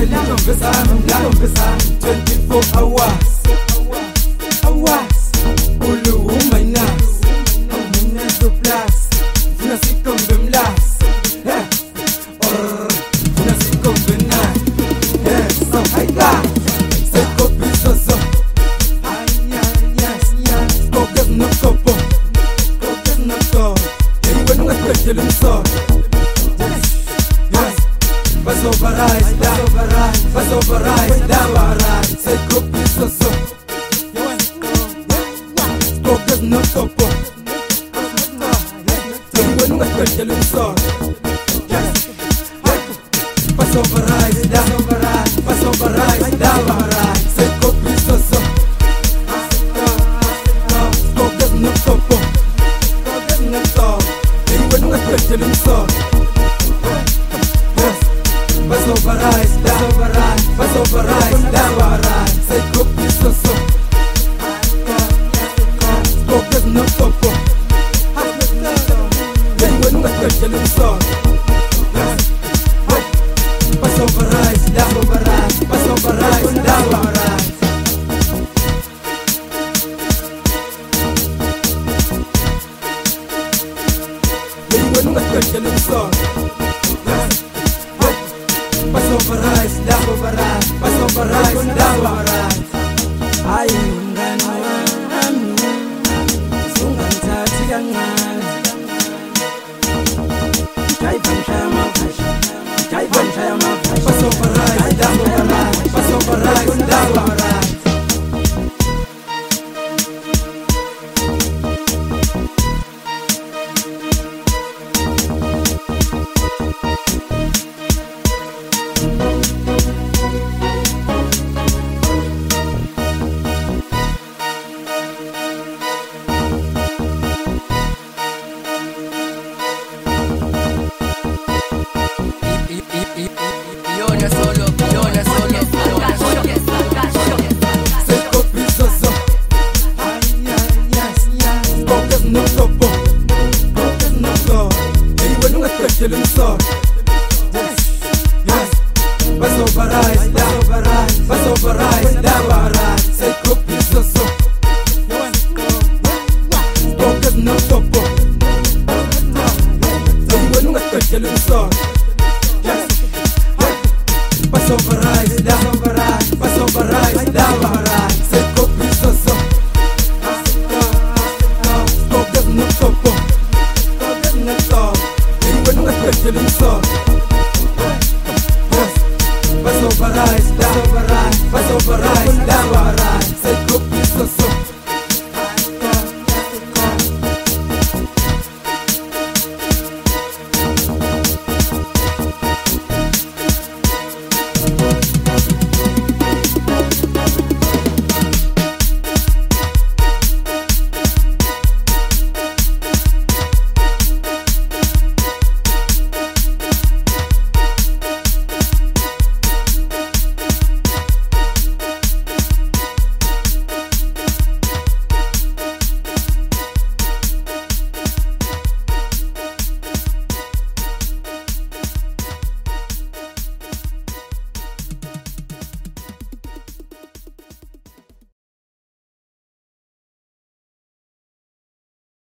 24 hours Ulu umaynas Minenso plus Funa sikombe mlas Funa sikombe na So hi guys Seko pisoso Kokas no kopo Kokas no ko Iwan nga kwekele mso Vas overrise, da Seko pisoso Kokas no kopo Iwan nga kwekele mso Vas overrise, da Seko pisoso Kokas no kopo Iwan nga kwekele mso Vas overrise, da Seko pisoso Kokas no kopo Iwan nga kwekele mso Vas overrise, da Iwan nga kwekele mso Vas overrise, da Ay ungani wami Sungangithathi kancane Ngayibangishaya amavasha Vas overrise, da Seko pisoso Kokas no kopo Iwan nga kwekele mso Vas overrise, da Seko pisoso Kokas no kopo Iwan nga kwekele mso Vas overrise, da